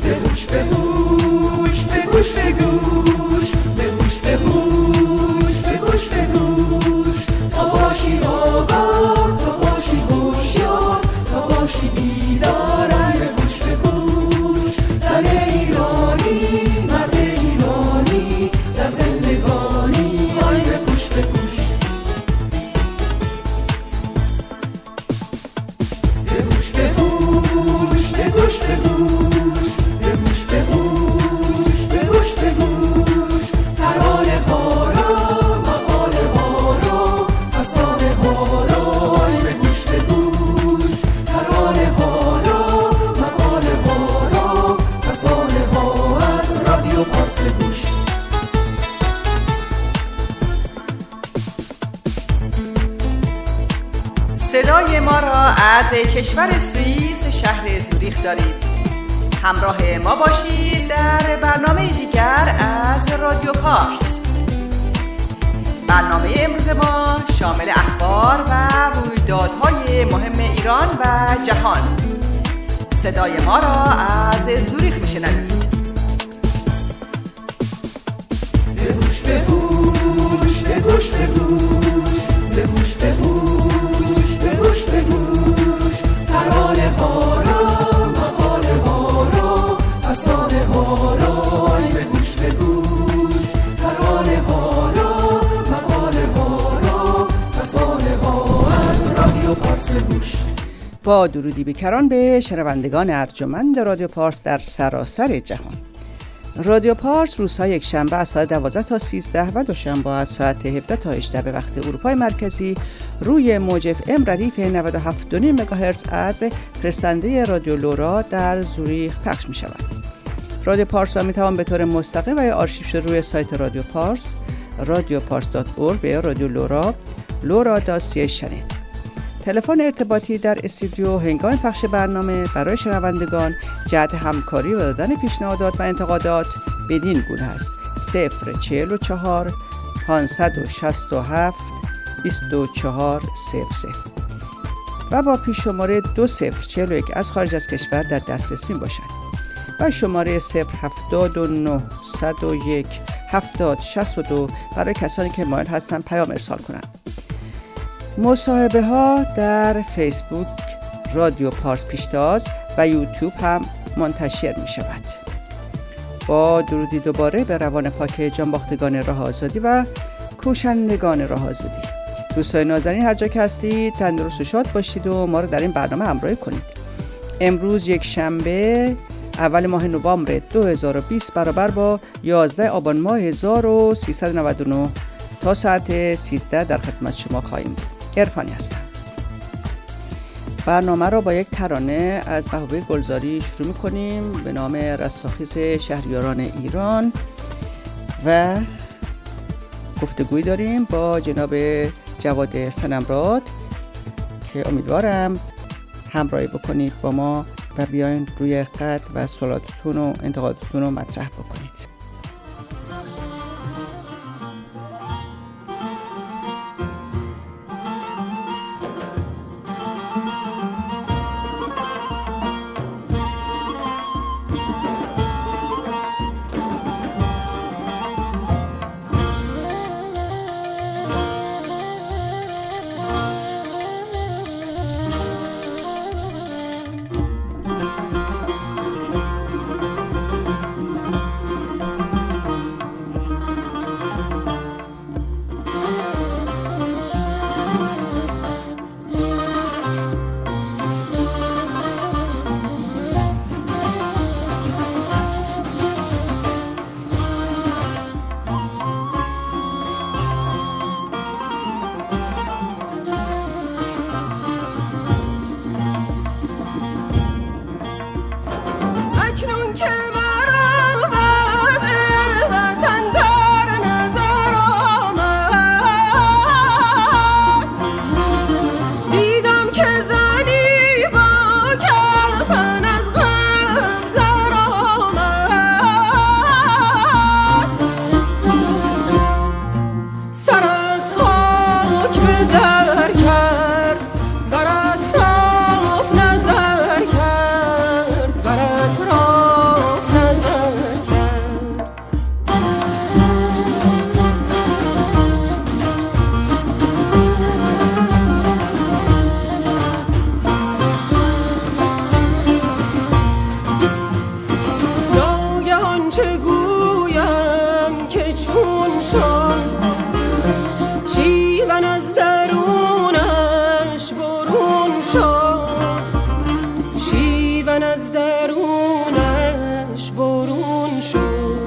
بگوش بگوش بگوش بگوش بگوش بگوش بگوش بگوش تا باشی آگاه تا باشی هوشیار تا باشی بیدار بگوش بگوش زن ایرانی مرد ایرانی در زندگانی آی بگوش بگوش بگوش بگوش بگوش بگوش بگوش بگوش بگوش بگوش ترانه ها را مقاله ها را فسانه ها را آی بگوش بگوش ترانه ها را مقاله ها را فسانه ها از رادیو پارس بگوش صدای ما را از کشور سوئیس شهر زوریخ دارید. همراه ما باشید در برنامه دیگر از رادیو پارس. برنامه امروز ما شامل اخبار و رویدادهای مهم ایران و جهان. صدای ما را از زوریخ میشنوید. بگوش بگوش بگوش بگوش بگوش بگوش بگوش بگوش ترانه ها را مقاله ها را فسانه ها را آی بگوش بگوش ترانه ها را مقاله ها را فسانه ها از رادیو پارس بگوش. با درودی بیکران به شنوندگان ارجمند رادیو پارس در سراسر جهان. رادیو پارس روزهای یک شنبه از ساعت 12 تا 13 و دوشنبه از ساعت 17 تا 18 به وقت اروپای مرکزی روی موج FM ردیف 97.5 مگاهرتز از فرستنده رادیو لورا در زوریخ پخش می شود. رادیو پارس را می توان به طور مستقیم و یا آرشیو شده روی سایت رادیو پارس radiopars.org و یا رادیو لورا lora.ch شنید. تلفن ارتباطی در استودیو هنگام پخش برنامه برای شنوندگان جهت همکاری و دادن پیشنهادات و انتقادات بدین گونه است: 044 567 2400 و با پیش شماره 2041 از خارج از کشور در دسترس می باشد و شماره 079 101 7062 برای کسانی که مایل هستند پیام ارسال کنند. مصاحبه ها در فیسبوک رادیو پارس پیشتاز و یوتیوب هم منتشر می شود. با درودی دوباره به روان پاک جانباختگان راه آزادی و کوشندگان راه آزادی. دوستای نازنین هر جا که هستید تندرست و شاد باشید و ما رو در این برنامه همراهی کنید. امروز یک شنبه اول ماه نوامبر 2020 برابر با 11 آبان ماه 1399 تا ساعت 13 در خدمت شما خواهیم بود. عرفانی هستم. برنامه را با یک ترانه از بهوه گلزاری شروع می‌کنیم به نام رستاخیز شهریاران ایران و گفتگوی داریم با جناب جواد صنمراد که امیدوارم همراهی بکنید با ما و بیاین روی خط و سوالاتتون و انتقاداتتون رو مطرح بکنید. کیون از درونش برون شد.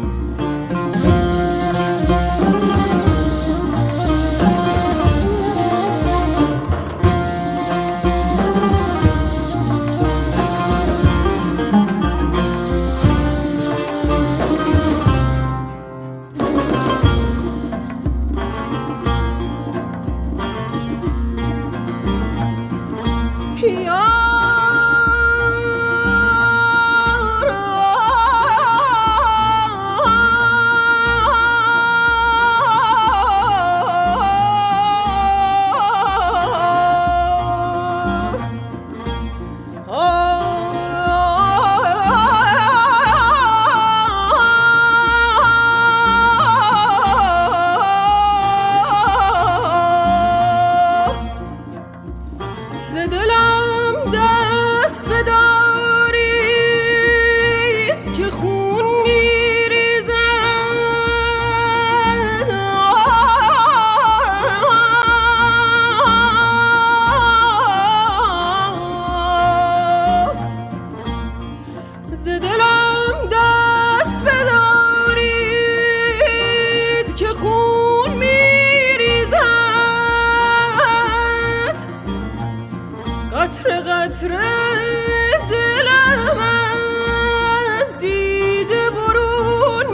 قطره قطره دلم از دیده برون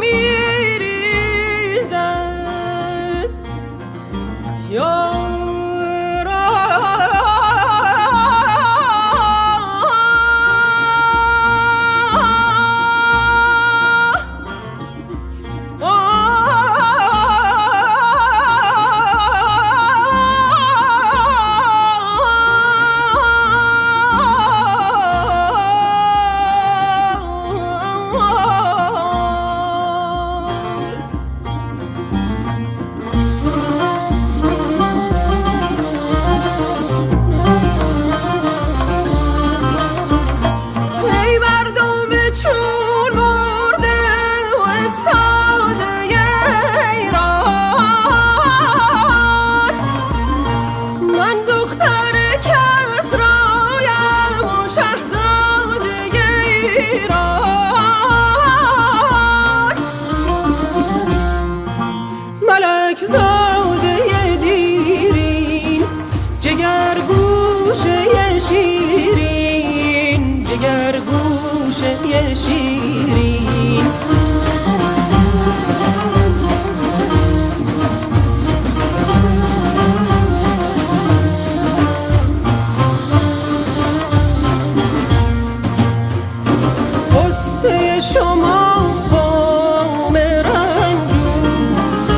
میریزد. یا شیرین قصه شما قوم رنجور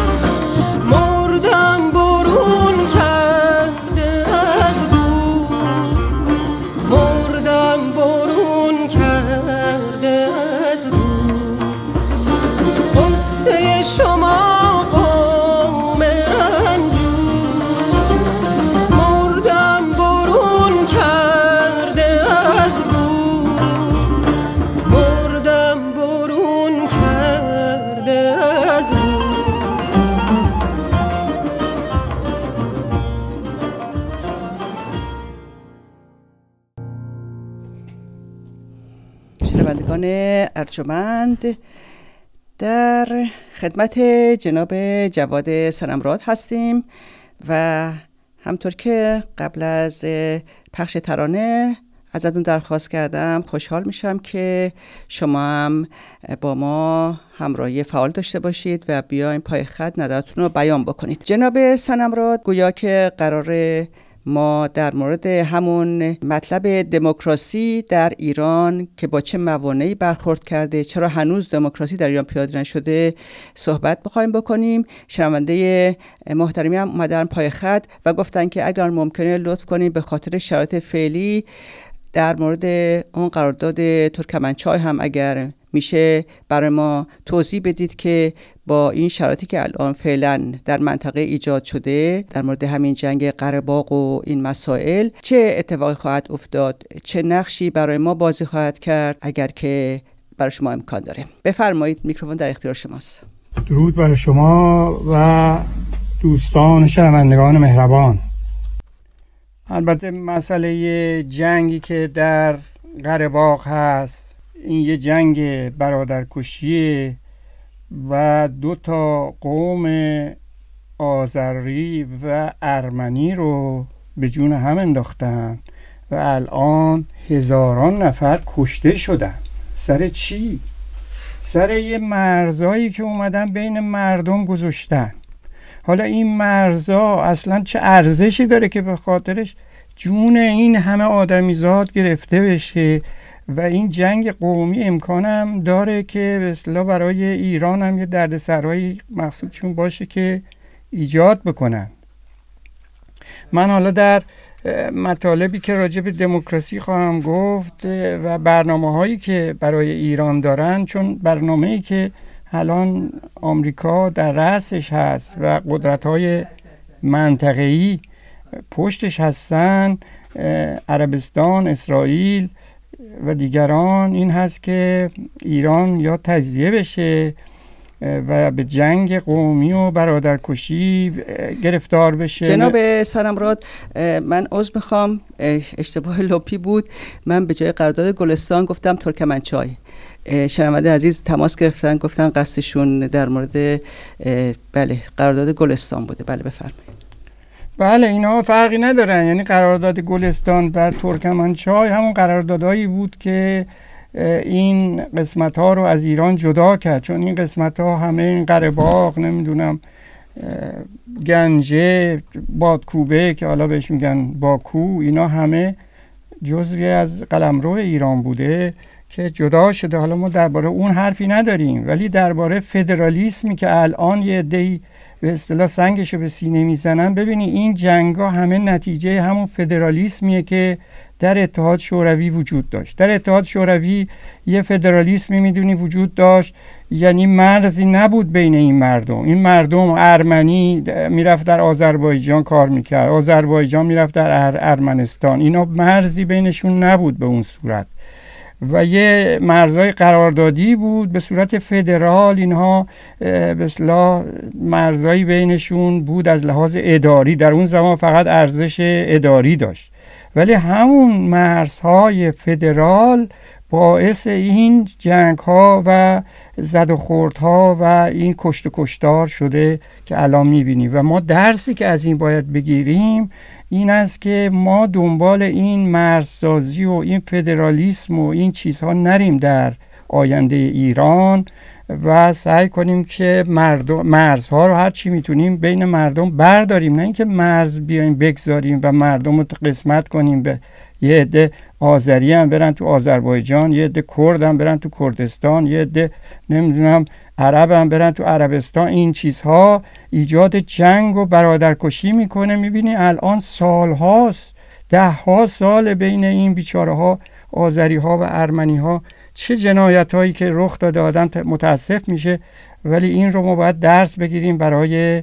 مردم برون کرده از گور، مردم برون کرده از گور. قصه شما قوم رنجور مردم برون کرده از گور، مردم برون کرده از گور. شنوندگان ارجمند، در خدمت جناب جواد صنمراد هستیم و همطور که قبل از پخش ترانه ازتون درخواست کردم، خوشحال میشم که شما هم با ما همراهی فعال داشته باشید و بیاین پای خط نظرتون رو بیان بکنید. جناب صنمراد، گویا که قراره ما در مورد همون مطلب دموکراسی در ایران که با چه موانعی برخورد کرده، چرا هنوز دموکراسی در ایران پیاده نشده صحبت بخوایم بکنیم. شنونده محترمی هم اومدن پای خط و گفتن که اگر ممکنه لطف کنیم به خاطر شرایط فعلی در مورد اون قرارداد ترکمنچای هم اگر میشه برای ما توضیح بدید که با این شرایطی که الان فعلا در منطقه ایجاد شده در مورد همین جنگ قره باغ و این مسائل چه اتفاقی خواهد افتاد، چه نقشی برای ما بازی خواهد کرد اگر که برای شما امکان داره. بفرمایید، میکروفون در اختیار شماست. درود برای شما و دوستان شنوندگان مهربان. البته مسئله جنگی که در قره باغ هست، این یه جنگ برادرکشیه و 2 قوم آذری و ارمنی رو به جون هم انداختن و الان هزاران نفر کشته شدن. سر چی؟ سر یه مرزایی که اومدن بین مردم گذاشتن. حالا این مرزا اصلا چه ارزشی داره که به خاطرش جون این همه آدمیزاد گرفته بشه؟ و این جنگ قومی امکانم داره که به اصطلاح برای ایران هم یه دردسرایی مقصودشون باشه که ایجاد بکنن. من حالا در مطالبی که راجع به دموکراسی خواهم گفت و برنامه هایی که برای ایران دارن، چون برنامه‌ای که الان آمریکا در رأسش هست و قدرت‌های منطقه‌ای پشتش هستن، عربستان، اسرائیل و دیگران، این هست که ایران یا تجزیه بشه و به جنگ قومی و برادرکشی گرفتار بشه. جناب سرمراد، من عذر میخوام، اشتباه لپی بود. من به جای قرارداد گلستان گفتم ترکمنچای. شنونده عزیز تماس گرفتن، گفتن قصدشون در مورد بله قرارداد گلستان بوده. بله بفرمایید. بله اینا فرقی ندارن، یعنی قرارداد گلستان و ترکمنچای همون قراردادهایی بود که این قسمت ها رو از ایران جدا کرد، چون این قسمت ها همه این قره باغ، نمیدونم گنجه، بادکوبه که حالا بهش میگن باکو، اینا همه جزوی از قلمرو ایران بوده که جدا شده. حالا ما درباره اون حرفی نداریم، ولی درباره فدرالیسمی که الان یه عده‌ای به اصطلاح سنگشو به سینه میزنن، ببینی این جنگا همه نتیجه همون فدرالیسمیه که در اتحاد شوروی وجود داشت. در اتحاد شوروی یه فدرالیسمی میدونی وجود داشت، یعنی مرزی نبود بین این مردم. این مردم ارمنی میرفت در آذربایجان کار میکرد، آذربایجان میرفت در ارمنستان، اینا مرزی بینشون نبود به اون صورت و یه مرزهای قراردادی بود به صورت فدرال. اینها به اصطلاح مرزهایی بینشون بود از لحاظ اداری، در اون زمان فقط ارزش اداری داشت، ولی همون مرزهای فدرال باعث این جنگ ها و زد و خورد ها و این کشت و کشتار شده که الان میبینیم. و ما درسی که از این باید بگیریم این است که ما دنبال این مرزسازی و این فدرالیسم و این چیزها نریم در آینده ایران و سعی کنیم که مرزها رو هر چی میتونیم بین مردم برداریم، نه اینکه مرز بیایم بگذاریم و مردم رو قسمت کنیم. به یه عده آذری هم برن تو آذربایجان، یه عده کرد هم برن تو کردستان، یه عده نمیدونم عرب هم برن تو عربستان. این چیزها ایجاد جنگ و برادرکشی میکنه. میبینی الان سالهاست، 10 سال بین این بیچاره ها آذری ها و ارمنی ها چه جنایت هایی که رخ داده، آدم متاسف میشه. ولی این رو ما باید درس بگیریم برای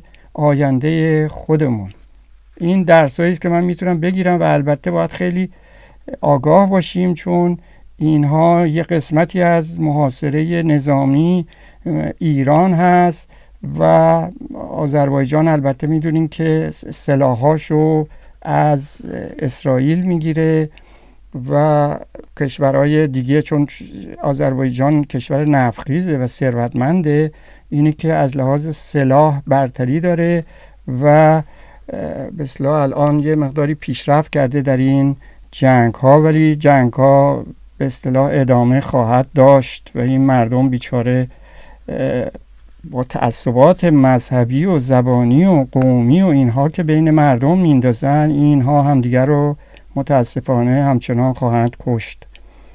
آینده خودمون. این درسایی است که من میتونم بگیرم و البته باید خیلی آگاه باشیم، چون اینها یه قسمتی از محاصره نظامی ایران هست و آذربایجان البته میدونین که سلاحاشو از اسرائیل میگیره و کشورهای دیگه، چون آذربایجان کشور نفتخیزه و ثروتمنده، اینی که از لحاظ سلاح برتری داره و به اصطلاح الان یه مقداری پیشرفت کرده در این جنگ ها، ولی جنگ ها به اصطلاح ادامه خواهد داشت و این مردم بیچاره با تعصبات مذهبی و زبانی و قومی و اینها که بین مردم میندازن، اینها همدیگر رو متاسفانه همچنان خواهند کشت.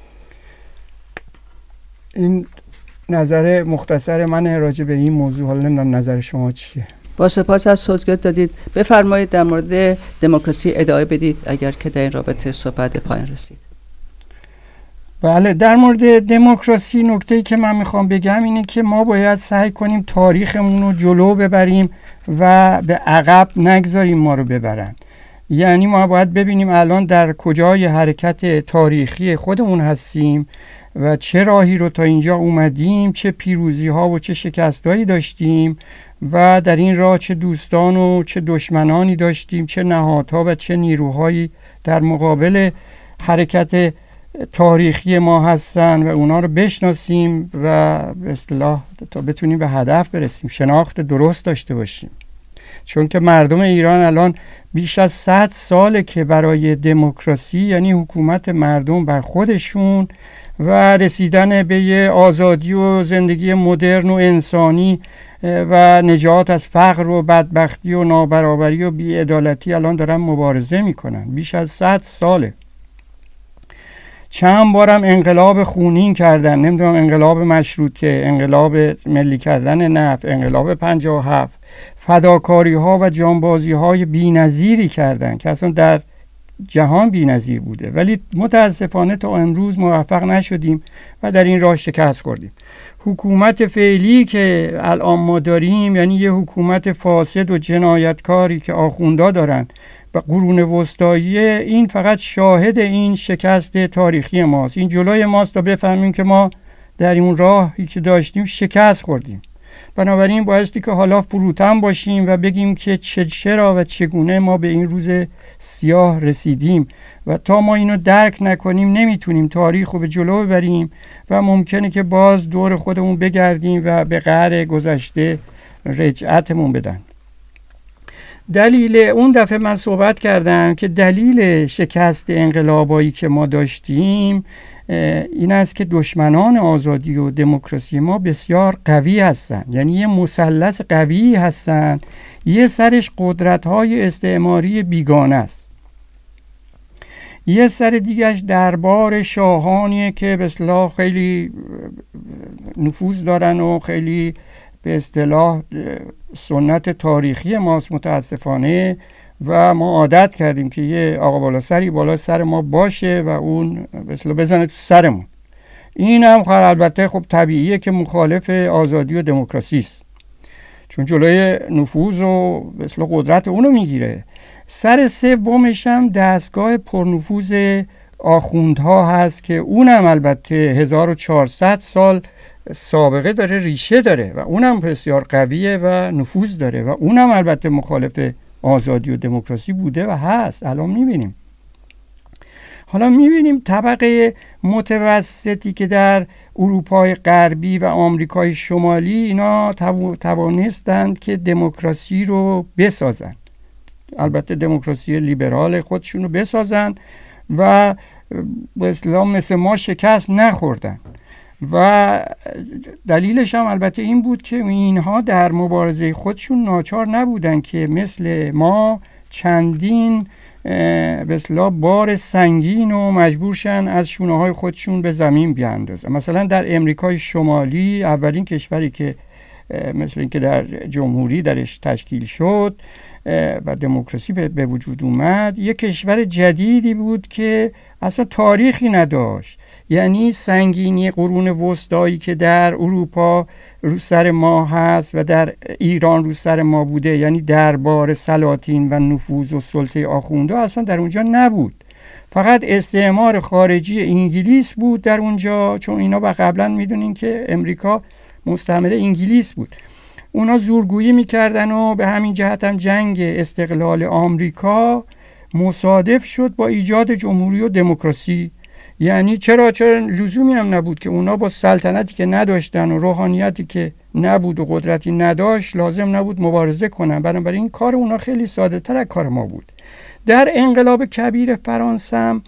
این نظر مختصر من راجع به این موضوع. حالا نمیدونم نظر شما چیه؟ با سپاس از توضیحات دادید. بفرمایید در مورد دموکراسی ادامه بدید اگر که در این رابطه صحبت به پایان رسید. بله، در مورد دموکراسی نکته‌ای که من میخوام بگم اینه که ما باید سعی کنیم تاریخمون رو جلو ببریم و به عقب نگذاریم ما رو ببرن. یعنی ما باید ببینیم الان در کجای حرکت تاریخی خودمون هستیم و چه راهی رو تا اینجا اومدیم، چه پیروزی ها و چه شکست هایی داشتیم و در این راه چه دوستان و چه دشمنانی داشتیم، چه نهادها و چه نیروهایی در مقابل حرکت تاریخی ما هستن و اونا رو بشناسیم و به اصطلاح تا بتونیم به هدف برسیم، شناخت درست داشته باشیم. چون که مردم ایران الان بیش از 100 ساله که برای دموکراسی، یعنی حکومت مردم بر خودشون و رسیدن به یه آزادی و زندگی مدرن و انسانی و نجات از فقر و بدبختی و نابرابری و بی‌عدالتی الان دارن مبارزه میکنن. بیش از 100 ساله. چند بارم انقلاب خونین کردن، نمیدونم انقلاب مشروطه، انقلاب ملی کردن نفت، انقلاب 57، فداکاری ها و جانبازی های بی‌نظیری کردن که اصلا در جهان بی‌نظیر بوده، ولی متاسفانه تا امروز موفق نشدیم و در این راه شکست خوردیم. حکومت فعلی که الان ما داریم یعنی یه حکومت فاسد و جنایتکاری که آخوندا دارن و قرون وسطایی، این فقط شاهد این شکست تاریخی ماست. این جلوی ماست تا بفهمیم که ما در این راهی که داشتیم شکست خوردیم. بنابراین بایستی که حالا فروتن باشیم و بگیم که چرا و چگونه ما به این روز سیاه رسیدیم و تا ما اینو درک نکنیم نمیتونیم تاریخ رو به جلو ببریم و ممکنه که باز دور خودمون بگردیم و به قهر گذشته رجعتمون بدن. دلیل اون دفعه من صحبت کردم که دلیل شکست انقلابایی که ما داشتیم این است که دشمنان آزادی و دموکراسی ما بسیار قوی هستن، یعنی یه مثلث قوی هستن. یه سرش قدرت‌های استعماری بیگانه است، یه سر دیگهش دربار شاهانیه که به اصطلاح خیلی نفوذ دارن و خیلی به اصطلاح سنت تاریخی ماست متاسفانه و ما عادت کردیم که یه آقا بالا سری بالا سر ما باشه و اون به اصطلاح بزنه تو سرمون. این هم البته خب طبیعیه که مخالف آزادی و دموکراسی است، چون جلوی نفوذ و به اصطلاح قدرت اونو میگیره. سر سومش هم دستگاه پرنفوذ آخوندها هست که اونم البته 1400 سال سابقه داره، ریشه داره و اونم بسیار قویه و نفوذ داره و اونم البته مخالف آزادی و دموکراسی بوده و هست. الان میبینیم. حالا میبینیم طبقه متوسطی که در اروپای غربی و آمریکای شمالی اینا توانستند که دموکراسی رو بسازن، البته دموکراسی لیبرال خودشون رو بسازن و به اصطلاح مثل ما شکست نخوردن. و دلیلش هم البته این بود که اینها در مبارزه خودشون ناچار نبودن که مثل ما چندین به اصطلاح بار سنگین و مجبورشن از شونه‌های خودشون به زمین بیاندازن. مثلا در امریکای شمالی اولین کشوری که مثل اینکه در جمهوری درش تشکیل شد و دموکراسی به وجود اومد، یک کشور جدیدی بود که اصلا تاریخی نداشت. یعنی سنگینی قرون وسطایی که در اروپا رو سر ما هست و در ایران رو سر ما بوده، یعنی دربار سلاطین و نفوذ و سلطه آخونده اصلا در اونجا نبود. فقط استعمار خارجی انگلیس بود در اونجا، چون اینا با قبلا میدونین که امریکا مستعمره انگلیس بود. اونا زورگویی میکردن و به همین جهت هم جنگ استقلال آمریکا مصادف شد با ایجاد جمهوری و دموکراسی. یعنی چرا لزومی هم نبود که اونا با سلطنتی که نداشتن و روحانیتی که نبود و قدرتی نداشت لازم نبود مبارزه کنن. بنابراین کار اونا خیلی ساده تر از کار ما بود. در انقلاب کبیر فرانسه هم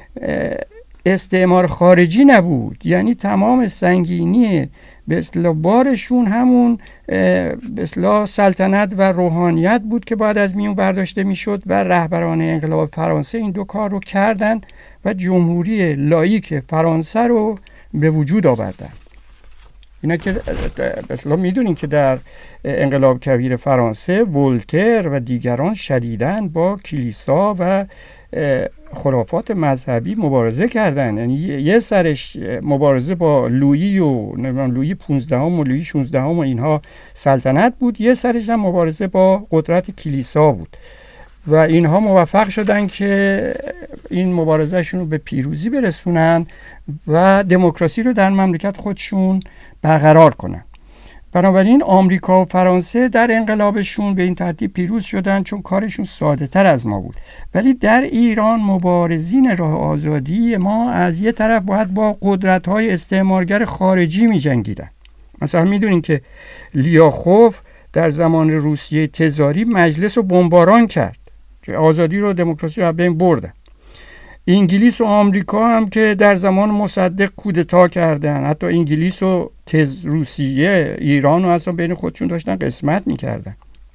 استعمار خارجی نبود، یعنی تمام سنگینی به اصطلاح بارشون همون به اصطلاح سلطنت و روحانیت بود که باید از میون برداشته میشد و رهبران انقلاب فرانسه این دو کار رو کردن و جمهوری لاییک فرانسه رو به وجود آوردن. اینا که به اصطلاح میدونین که در انقلاب کبیر فرانسه ولتر و دیگران شدیداً با کلیسا و خرافات مذهبی مبارزه کردن. یعنی یه سرش مبارزه با لویی و لویی 15 و لویی 16 و اینها سلطنت بود، یه سرش هم مبارزه با قدرت کلیسا بود و اینها موفق شدن که این مبارزهشون رو به پیروزی برسونن و دموکراسی رو در مملکت خودشون برقرار کنن. بنابراین آمریکا و فرانسه در انقلابشون به این ترتیب پیروز شدن چون کارشون ساده تر از ما بود. ولی در ایران مبارزین راه آزادی ما از یه طرف باید با قدرت‌های استعمارگر خارجی می جنگیدن. مثلا میدونین که لیاخوف در زمان روسیه تزاری مجلس رو بمباران کرد که آزادی رو دموکراسی رو بین بردن. انگلیس و آمریکا هم که در زمان مصدق کودتا کردن، حتی انگلیس و روسیه ایران رو اصلا بین خودشون داشتن قسمت میکردن.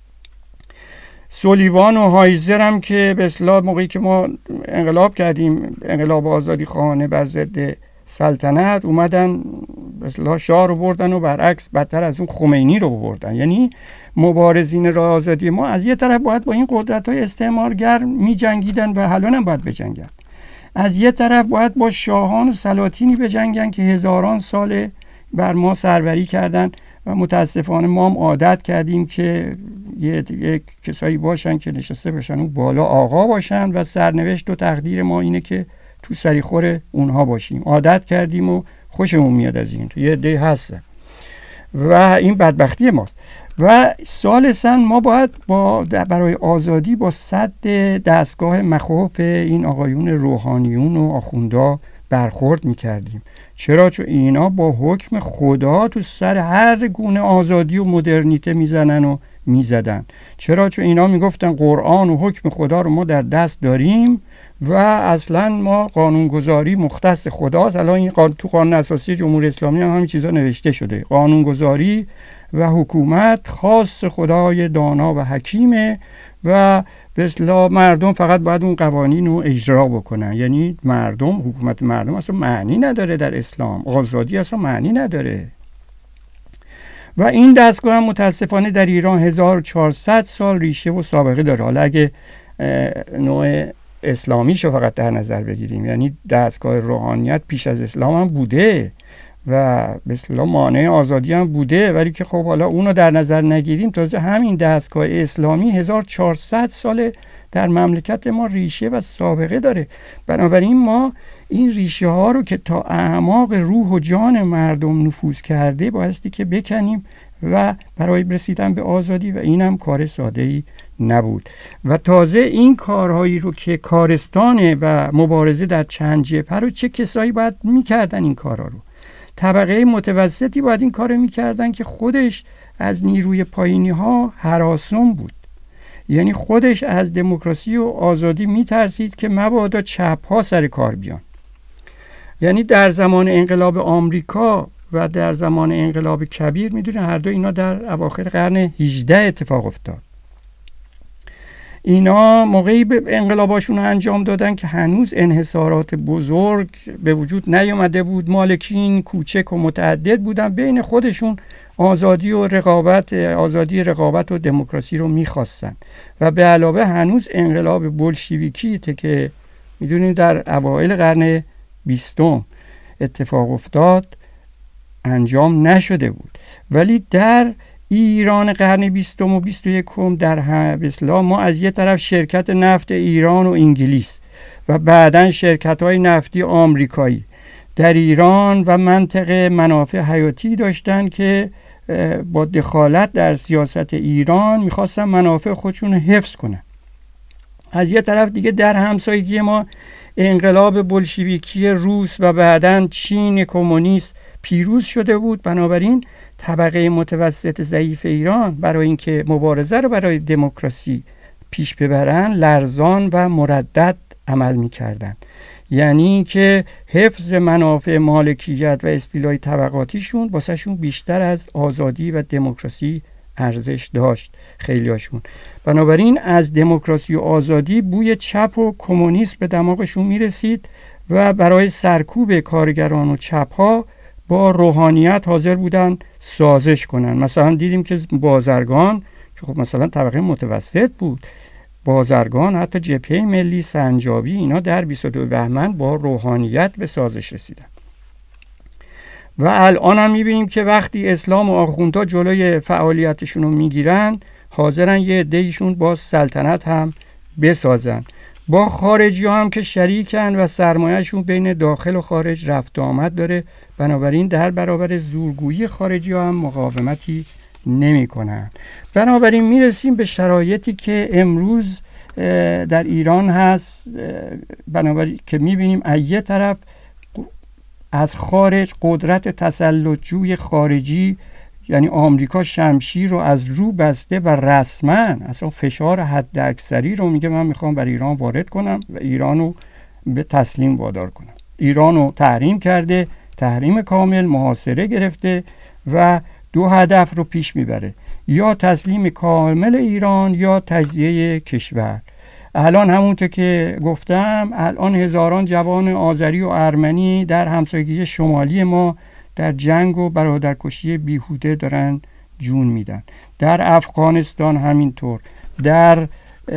سولیوان و هایزر هم که به اصطلاح موقعی که ما انقلاب کردیم، انقلاب آزادی خواهانه بر ضد سلطنت، اومدن به اصطلاح شاه رو بردن و برعکس بدتر از اون خمینی رو بردن. یعنی مبارزین راه آزادی ما از یه طرف باید با این قدرت‌های استعمارگر می‌جنگیدن و الان هم باید بجنگن، از یه طرف باید با شاهان و سلاطینی بجنگن که هزاران سال بر ما سروری کردن و متاسفانه ما هم عادت کردیم که یک کسایی باشن که نشسته باشن اون بالا آقا باشن و سرنوشت و تقدیر ما اینه که تو سریخور اونها باشیم. عادت کردیم و خوشمون میاد از این. یه عده هستن و این بدبختی ماست. و ثالثاً ما باید برای آزادی با سد دستگاه مخوف این آقایون روحانیون و آخوندا برخورد میکردیم. چرا؟ چون اینا با حکم خدا تو سر هر گونه آزادی و مدرنیته میزنن و میزدن. چرا؟ چون اینا میگفتن قرآن و حکم خدا رو ما در دست داریم و اصلا ما قانونگذاری مختص خداست. الان این تو قانون اساسی جمهوری اسلامی هم همین چیزا نوشته شده. قانونگذاری و حکومت خاص خدای دانا و حکیمه و به اصطلاح مردم فقط باید اون قوانین رو اجرا بکنن. یعنی مردم، حکومت مردم اصلا معنی نداره در اسلام، آزادی اصلا معنی نداره. و این دستگاه هم متاسفانه در ایران 1400 سال ریشه و سابقه داره. حالا اگه نوع اسلامیشو فقط در نظر بگیریم، یعنی دستگاه روحانیت پیش از اسلام هم بوده و به اصطلاح مانع آزادی هم بوده، ولی که خب حالا اونو در نظر نگیریم، تازه همین دستگاه اسلامی 1400 سال در مملکت ما ریشه و سابقه داره. بنابراین ما این ریشه ها رو که تا اعماق روح و جان مردم نفوذ کرده بایستی که بکنیم و برای رسیدن به آزادی، و اینم کار ساده‌ای نبود. و تازه این کارهایی رو که کارستانه و مبارزه در چند جبهه رو چه کسایی باید میکردن این کارها رو؟ طبقه متوسطی باید این کار میکردن که خودش از نیروی پایینی ها هراسان بود. یعنی خودش از دموکراسی و آزادی میترسید که مبادا چپ ها سر کار بیان. یعنی در زمان انقلاب آمریکا و در زمان انقلاب کبیر میدونن هر دو اینا در اواخر قرن 18 اتفاق افتاد. اینا موقعی به انقلاباشون انجام دادن که هنوز انحصارات بزرگ به وجود نیامده بود، مالکین کوچک و متعدد بودن، بین خودشون آزادی رقابت و دموکراسی رو میخواستن. و به علاوه هنوز انقلاب بولشویکی که میدونین در اوایل قرن 20 اتفاق افتاد انجام نشده بود. ولی در ایران قرن 20 و 21 در اسلام ما از یه طرف شرکت نفت ایران و انگلیس و بعداً شرکت‌های نفتی آمریکایی در ایران و منطقه منافع حیاتی داشتن که با دخالت در سیاست ایران میخواستن منافع خودشون حفظ کنن. از یه طرف دیگه در همسایگی ما انقلاب بولشویکی روس و بعداً چین کمونیست پیروز شده بود. بنابراین طبقه متوسط ضعیف ایران برای اینکه مبارزه رو برای دموکراسی پیش ببرن لرزان و مردد عمل می‌کردن. یعنی که حفظ منافع مالکیت و استیلای طبقاتیشون واسهشون بیشتر از آزادی و دموکراسی ارزش داشت خیلیاشون. بنابراین از دموکراسی و آزادی بوی چپ و کمونیسم به دماغشون میرسید و برای سرکوب کارگران و چپ‌ها با روحانیت حاضر بودن سازش کنن. مثلا دیدیم که بازرگان که خب مثلا طبقه متوسط بود، بازرگان حتی جبهه ملی سنجابی اینا در 22 بهمن با روحانیت به سازش رسیدن. و الان هم میبینیم که وقتی اسلام و آخوندها جلوی فعالیتشون رو میگیرن حاضرن یه عده‌ایشون با سلطنت هم بسازن. با خارجی هم که شریکن و سرمایهشون بین داخل و خارج رفت آمد داره، بنابراین در برابر زورگویی خارجی هم مقاومتی نمی کنن. بنابراین میرسیم به شرایطی که امروز در ایران هست، بنابراین که میبینیم از یه طرف از خارج قدرت تسلطجوی خارجی یعنی آمریکا شمشیر رو از رو بسته و رسما اصلا فشار حد اکثری رو میگه من میخوام بر ایران وارد کنم و ایران رو به تسلیم وادار کنم. ایران رو تحریم کرده، تحریم کامل، محاصره گرفته و دو هدف رو پیش میبره، یا تسلیم کامل ایران یا تجزیه کشور. الان همونطور که گفتم، الان هزاران جوان آذری و ارمنی در همسایگی شمالی ما در جنگ و برادرکشی بیهوده دارن جون میدن. در افغانستان همینطور، در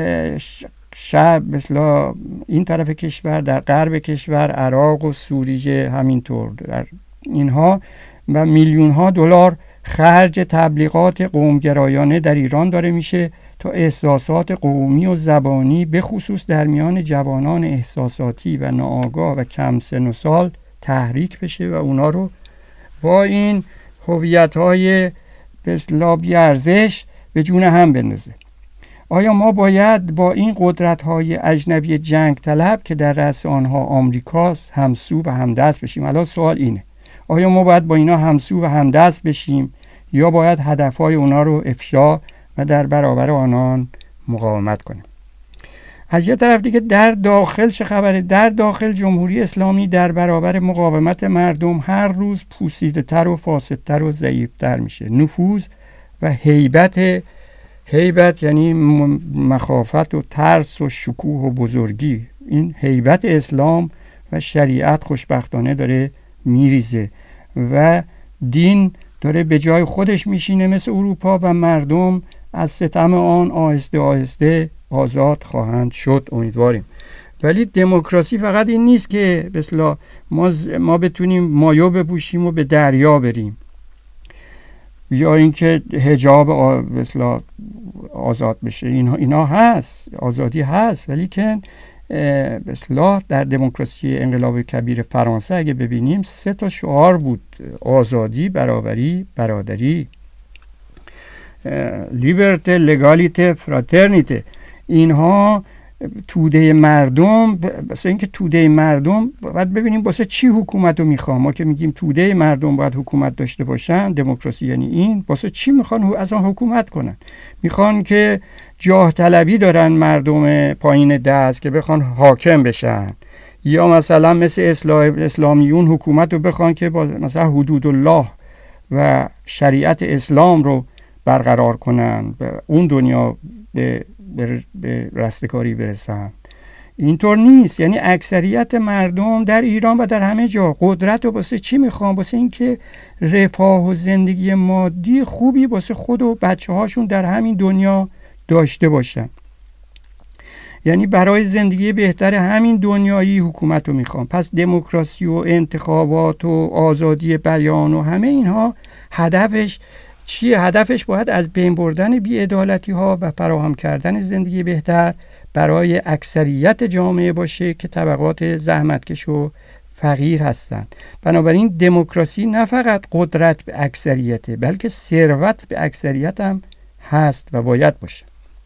مثلا این طرف کشور، در غرب کشور، عراق و سوریه همینطور، در اینها و میلیون ها دلار خرج تبلیغات قومگرایانه در ایران داره میشه تا احساسات قومی و زبانی به خصوص در میان جوانان احساساتی و ناآگاه و کم سن و سال تحریک بشه و اونا رو با این هویت‌های به اصطلاح بی‌ارزش به جون هم بندازه. آیا ما باید با این قدرت‌های اجنبی جنگ طلب که در رأس آنها آمریکاست همسو و همدست بشیم؟ الان سوال اینه، آیا ما باید با اینا همسو و همدست بشیم یا باید هدف‌های اونا رو افشا و در برابر آنان مقاومت کنیم؟ از یه طرف دیگه در داخل چه خبره؟ در داخل جمهوری اسلامی در برابر مقاومت مردم هر روز پوسیده‌تر و فاسدتر و ضعیف‌تر میشه. نفوذ و هیبت یعنی مخافت و ترس و شکوه و بزرگی، این هیبت اسلام و شریعت خوشبختانه داره میریزه و دین داره به جای خودش میشینه مثل اروپا و مردم از ستم آن آهسته آهسته آزاد خواهند شد، امیدواریم. ولی دموکراسی فقط این نیست که مثلا ما بتونیم مایو بپوشیم و به دریا بریم، یا اینکه حجاب مثلا آزاد بشه. اینا هست، آزادی هست، ولی که مثلا در دموکراسی انقلاب کبیر فرانسه اگه ببینیم 3 شعار بود: آزادی، برابری، برادری، لیبرته، لگالیته، فراترنیته. اینها توده مردم، واسه اینکه توده مردم باید ببینیم واسه چی حکومت رو میخوام. ما که میگیم توده مردم باید حکومت داشته باشن، دموکراسی یعنی این، واسه چی میخوان از آن حکومت کنن؟ میخوان که جاه طلبی دارن مردم پایین دست که بخوان حاکم بشن، یا مثلا مثل اسلامیون حکومت رو بخوان که با مثلا حدود الله و شریعت اسلام رو برقرار کنن و اون دنیا به رستگاری برسن. اینطور نیست. یعنی اکثریت مردم در ایران و در همه جا قدرت رو واسه چی میخوان؟ واسه اینکه رفاه و زندگی مادی خوبی واسه خود و بچه هاشون در همین دنیا داشته باشن. یعنی برای زندگی بهتر همین دنیایی حکومت رو میخوان. پس دموکراسی و انتخابات و آزادی بیان و همه اینها هدفش چیه؟ هدفش باید از بین بردن بی‌عدالتی ها و فراهم کردن زندگی بهتر برای اکثریت جامعه باشه که طبقات زحمتکش و فقیر هستند. بنابراین دموکراسی نه فقط قدرت به اکثریته، بلکه ثروت به اکثریت هم هست و باید باشه.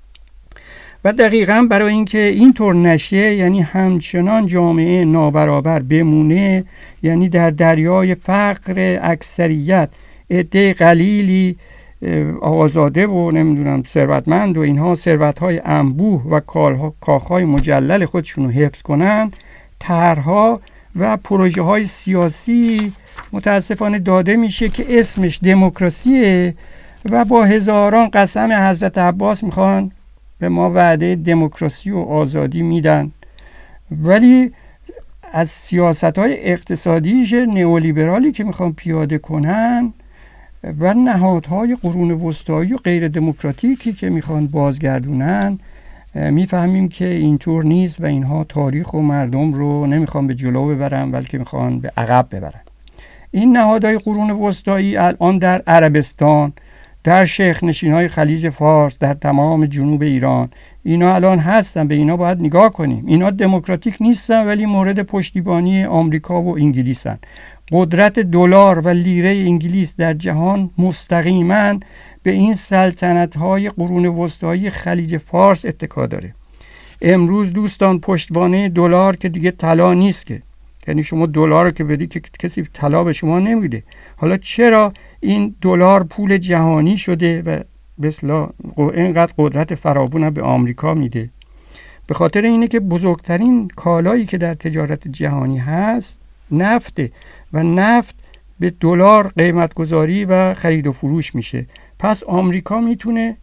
و دقیقاً برای اینکه اینطور نشه، یعنی همچنان جامعه نابرابر بمونه، یعنی در دریای فقر اکثریت عده قلیلی آزاده و نمیدونم ثروتمند و اینها ثروت‌های انبوه و کاخ‌های مجلل خودشون رو حفظ کنن، طرح‌ها و پروژه‌های سیاسی متاسفانه داده میشه که اسمش دموکراسیه و با هزاران قسم حضرت عباس میخوان به ما وعده دموکراسی و آزادی میدن، ولی از سیاست‌های اقتصادیش نئولیبرالی که میخوان پیاده کنن و نهادهای قرون وسطایی و غیر دموکراتیکی که میخوان بازگردونن، میفهمیم که اینطور نیست و اینها تاریخ و مردم رو نمیخوان به جلو ببرن بلکه میخوان به عقب ببرن. این نهادهای قرون وسطایی الان در عربستان، در شیخ نشین‌های خلیج فارس، در تمام جنوب ایران، اینا الان هستن، به اینا باید نگاه کنیم. اینا دموکراتیک نیستن ولی مورد پشتیبانی آمریکا و انگلیسن. قدرت دلار و لیره انگلیس در جهان مستقیما به این سلطنت‌های قرون وسطایی خلیج فارس اتکا داره. امروز دوستان پشتوانه دلار که دیگه طلا نیست، که یعنی شما دلار رو که بدی که کسی طلا به شما نمیده. حالا چرا این دلار پول جهانی شده و بسلا اینقدر قدرت فراوون به آمریکا میده؟ به خاطر اینه که بزرگترین کالایی که در تجارت جهانی هست نفته و نفت به دلار قیمت گذاری و خرید و فروش میشه. پس آمریکا میتونه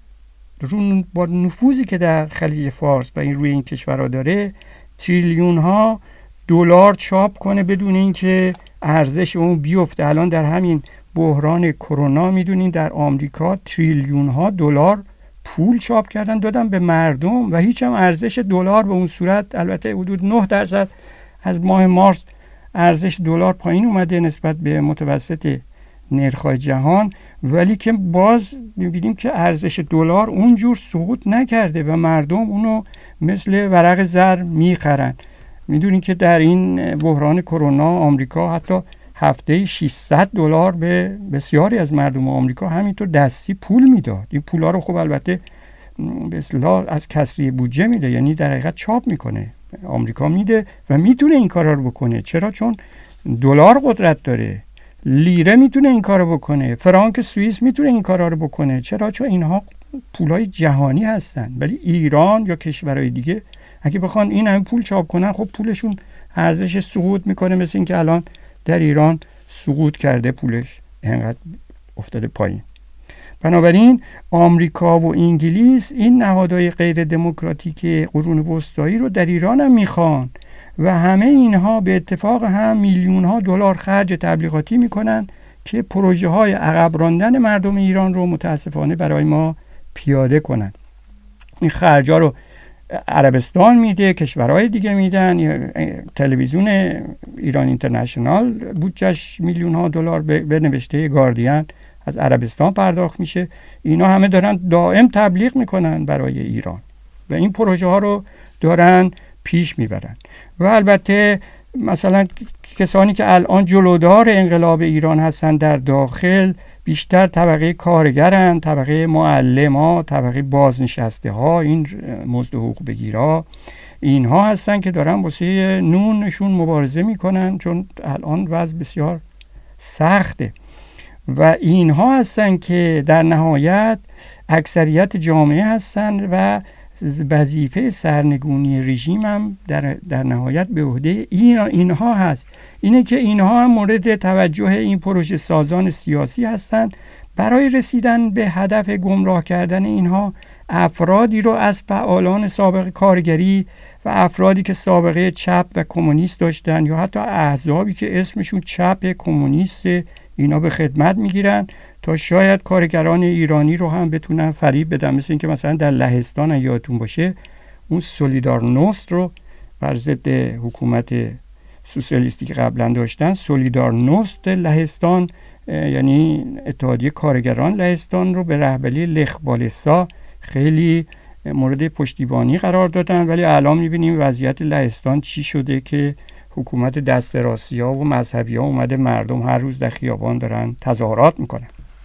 با نفوذی که در خلیج فارس و این روی این کشورها داره تریلیون ها دلار چاپ کنه بدون اینکه ارزش اون بیفته. الان در همین بحران کرونا میدونین در آمریکا تریلیون ها دلار پول چاپ کردن دادن به مردم و هیچ هم ارزش دلار به اون صورت، البته حدود 9% از ماه مارس ارزش دلار پایین اومده نسبت به متوسط نرخ‌های جهان، ولی که باز می‌بینیم که ارزش دلار اونجور سقوط نکرده و مردم اونو مثل ورق زر میخرن. میدونین که در این بحران کرونا آمریکا حتی هفته $600 به بسیاری از مردم آمریکا همینطور دستی پول میداد. این پولا رو خب البته به اصطلاح از کسری بودجه میده، یعنی در حقیقت چاپ میکنه، آمریکا میده و میتونه این کارا رو بکنه. چرا؟ چون دلار قدرت داره. لیره میتونه این کارو بکنه، فرانک سوئیس میتونه این کارا رو بکنه. چرا؟ چون اینها پولای جهانی هستن. ولی ایران یا کشورهای دیگه اگه بخوان این همین پول چاپ کنن، خب پولشون ارزش سقوط میکنه، مثل این که الان در ایران سقوط کرده، پولش اینقدر افتاده پایین. بنابراین آمریکا و انگلیس این نهادهای غیر دموکراتیک قرون وسطایی رو در ایران هم میخوان و همه اینها به اتفاق هم میلیون ها دلار خرج تبلیغاتی میکنن که پروژه های عقب راندن مردم ایران رو متاسفانه برای ما پیاده کنن. این خرجا رو عربستان میده، کشورهای دیگه میدن. تلویزیون ایران اینترنشنال بودجهش میلیون ها دلار به نوشته گاردین از عربستان پرداخت میشه. اینا همه دارن دائم تبلیغ میکنن برای ایران و این پروژه ها رو دارن پیش میبرن. و البته مثلا کسانی که الان جلودار انقلاب ایران هستن در داخل بیشتر طبقه کارگرن، طبقه معلما، طبقه بازنشسته ها، این مزد حقوق بگیرا، اینها هستن که دارن واسه نونشون مبارزه میکنن، چون الان وضع بسیار سخته. و اینها هستن که در نهایت اکثریت جامعه هستن و وظیفه سرنگونی رژیم هم در نهایت به عهده اینها هست. اینه که اینها هم مورد توجه این پروژه سازان سیاسی هستند. برای رسیدن به هدف گمراه کردن اینها افرادی رو از فعالان سابق کارگری و افرادی که سابقه چپ و کمونیست داشتن یا حتی احزابی که اسمشون چپ کمونیست، اینا به خدمت میگیرن تا شاید کارگران ایرانی رو هم بتونن فریب بدن. مثل این که مثلا در لهستان یادتون باشه اون سولیدارنوست رو بر ضد حکومت سوسیالیستی که قبلا داشتن، سولیدارنوست لهستان یعنی اتحادیه کارگران لهستان رو به رهبری لخ والسا خیلی مورد پشتیبانی قرار دادن. ولی الان میبینیم وضعیت لهستان چی شده که حکومت دست راستی‌ها و مذهبی‌ها اومده مردم هر روز در خیابان دارن تظاهرات میکنن.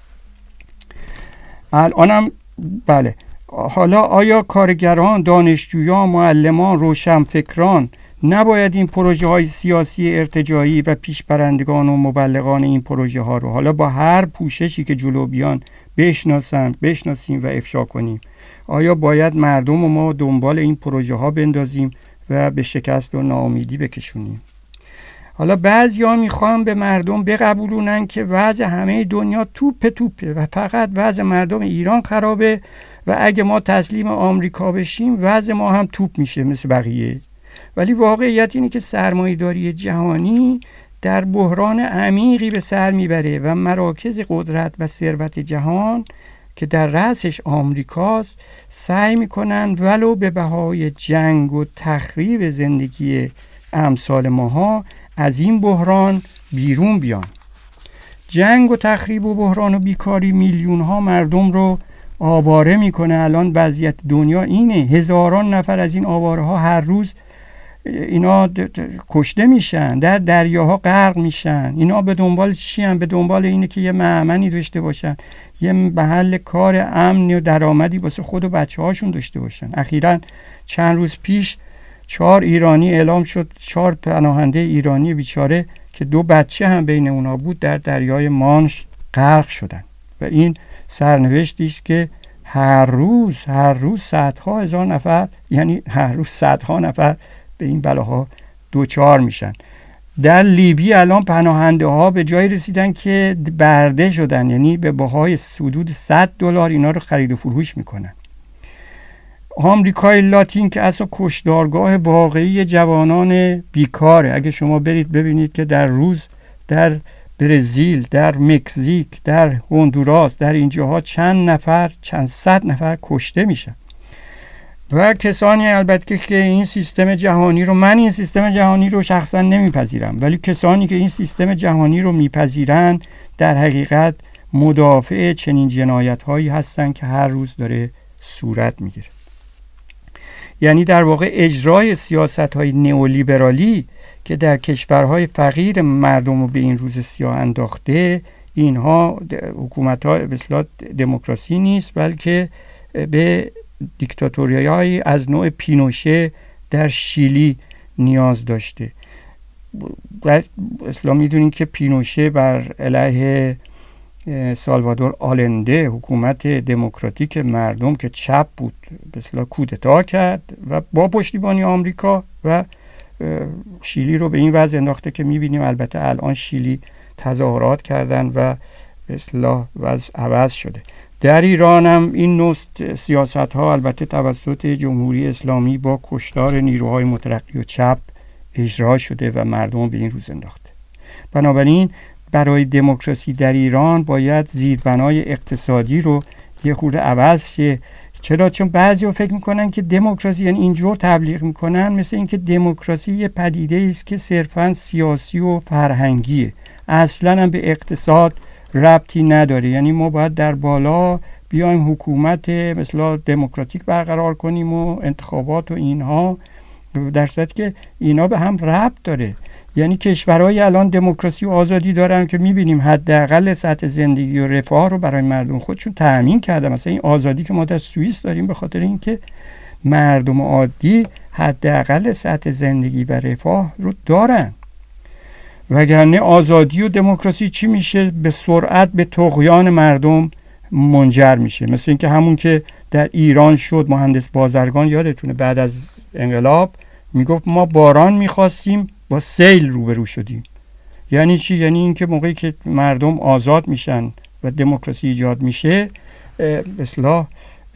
الانم بله، حالا آیا کارگران، دانشجویان، معلمان، روشنفکران نباید این پروژه های سیاسی ارتجاعی و پیشبرندگان و مبلغان این پروژه ها رو حالا با هر پوششی که جلو بیان بشناسیم و افشا کنیم؟ آیا باید مردم و ما دنبال این پروژه ها بندازیم و به شکست و ناامیدی بکشونیم؟ حالا بعضیا میخوان به مردم بقبولونن که وضع همه دنیا توپه و فقط وضع مردم ایران خرابه و اگه ما تسلیم آمریکا بشیم وضع ما هم توپ میشه مثل بقیه. ولی واقعیت اینه که سرمایه‌داری جهانی در بحران عمیقی به سر میبره و مراکز قدرت و ثروت جهان که در رأسش آمریکاست سعی میکنن ولو به بهای جنگ و تخریب زندگی امثال ماها از این بحران بیرون بیان. جنگ و تخریب و بحران و بیکاری میلیون ها مردم رو آواره میکنه. الان وضعیت دنیا اینه، هزاران نفر از این آواره ها هر روز اینا کشته میشن، در دریاها غرق میشن. اینا به دنبال چی هم؟ به دنبال اینه که یه مأمنی داشته باشن، یه محل کار امن و درآمدی واسه خود و بچه هاشون داشته باشن. اخیراً چند روز پیش 4 ایرانی اعلام شد، 4 پناهنده ایرانی بیچاره که 2 بچه هم بین اونا بود در دریای مانش غرق شدن. و این سرنوشتی است که هر روز صدها هزار نفر، یعنی هر روز صدها نفر به این بلاها دوچار میشن. در لیبی الان پناهنده ها به جای رسیدن که برده شدن، یعنی به بهای حدود $100 اینا رو خرید و فروش میکنن. آمریکای لاتین که اصلا کشتارگاه واقعی جوانان بیکاره. اگه شما برید ببینید که در روز در برزیل، در مکزیک، در هندوراس، در اینجاها چند صد نفر کشته میشن. و کسانی البته که این سیستم جهانی رو، من این سیستم جهانی رو شخصا نمیپذیرم، ولی کسانی که این سیستم جهانی رو میپذیرن در حقیقت مدافع چنین جنایت هایی هستن که هر روز داره صورت میگیره. یعنی در واقع اجرای سیاست های نئولیبرالی که در کشورهای فقیر مردم رو به این روز سیاه انداخته، اینها حکومت ها به اصطلاح دموکراسی نیست، بلکه به دیکتاتوریایی از نوع پینوشه در شیلی نیاز داشته. اصلا میدونین که پینوشه بر علیه سالوادور آلنده، حکومت دموکراتیک مردم که چپ بود، به اصطلاح کودتا کرد و با پشتیبانی آمریکا و شیلی رو به این وضع انداخته که میبینیم البته الان شیلی تظاهرات کردن و به اصطلاح وضع عوض شده. در ایران هم این نوع سیاست ها البته توسط جمهوری اسلامی با کشتار نیروهای مترقی و چپ اجرا شده و مردم به این روز انداخته. بنابراین برای دموکراسی در ایران باید زیربنای اقتصادی رو یه خورده عوض شه. چرا؟ چون بعضی ها فکر میکنن که دموکراسی، یعنی اینجور تبلیغ میکنن مثل اینکه دموکراسی یه پدیده است که صرفاً سیاسی و فرهنگیه، اصلاً هم به اقتصاد ربطی نداره. یعنی ما باید در بالا بیایم حکومت مثلا دموکراتیک برقرار کنیم و انتخابات و اینها، در صورتی که اینا به هم ربط داره. یعنی کشورهای الان دموکراسی و آزادی دارن که میبینیم حداقل سطح زندگی و رفاه رو برای مردم خودشون تأمین کردن. مثلا این آزادی که ما در سوئیس داریم به خاطر اینکه مردم عادی حداقل سطح زندگی و رفاه رو دارن. وگرنه آزادی و دموکراسی چی میشه؟ به سرعت به طغیان مردم منجر میشه. مثل اینکه همون که در ایران شد، مهندس بازرگان یادتونه بعد از انقلاب میگفت ما باران میخواستیم با سیل روبرو شدیم. یعنی چی؟ یعنی اینکه موقعی که مردم آزاد میشن و دموکراسی ایجاد میشه، به اصطلاح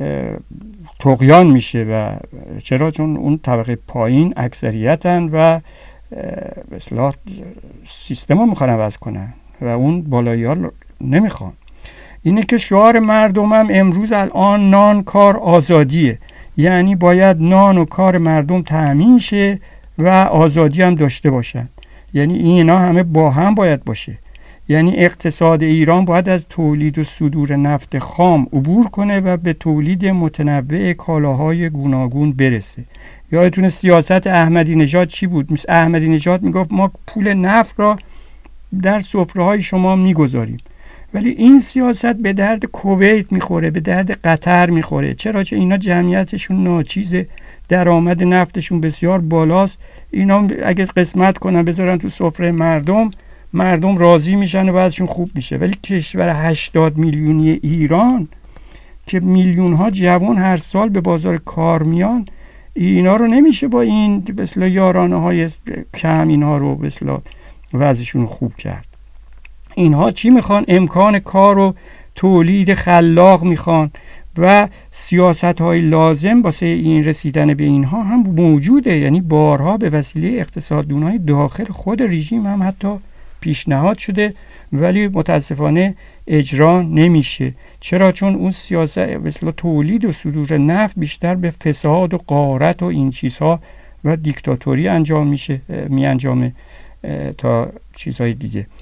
طغیان میشه. و چرا؟ چون اون طبقه پایین اکثریتن و به اصطلاح سیستم رو میخوان عوض کنن و اون بالایی ها نمیخوان. اینه که شعار مردم هم امروز الان نان کار آزادیه. یعنی باید نان و کار مردم تأمین شه و آزادی هم داشته باشن. یعنی اینا همه با هم باید باشه. یعنی اقتصاد ایران باید از تولید و صدور نفت خام عبور کنه و به تولید متنوع کالاهای گوناگون برسه. یادتونه سیاست احمدی نژاد چی بود؟ احمدی نژاد میگفت ما پول نفت را در سفره‌های شما میگذاریم، ولی این سیاست به درد کویت میخوره، به درد قطر میخوره. چرا؟ چون اینا جمعیتشون ناچیزه، درآمد نفتشون بسیار بالاست. اینا اگه قسمت کنن بذارن تو سفره مردم راضی میشن و بعدشون خوب میشه. ولی کشور 80 میلیونی ایران که میلیون ها جوان هر سال به بازار کار میان، اینا رو نمیشه با این به اصطلاح یارانه های کم اینها رو به اصطلاح وضعشون خوب کرد. اینها چی میخوان؟ امکان کار و تولید خلاق میخوان و سیاست های لازم واسه این رسیدن به اینها هم موجوده. یعنی بارها به وسیله اقتصاددانای داخل خود رژیم هم حتی پیشنهاد شده ولی متاسفانه اجرا نمیشه. چرا؟ چون اون سیاست مثلا تولید و صدور نفت بیشتر به فساد و غارت و این چیزها و دیکتاتوری انجام میشه، می انجامه تا چیزهای دیگه.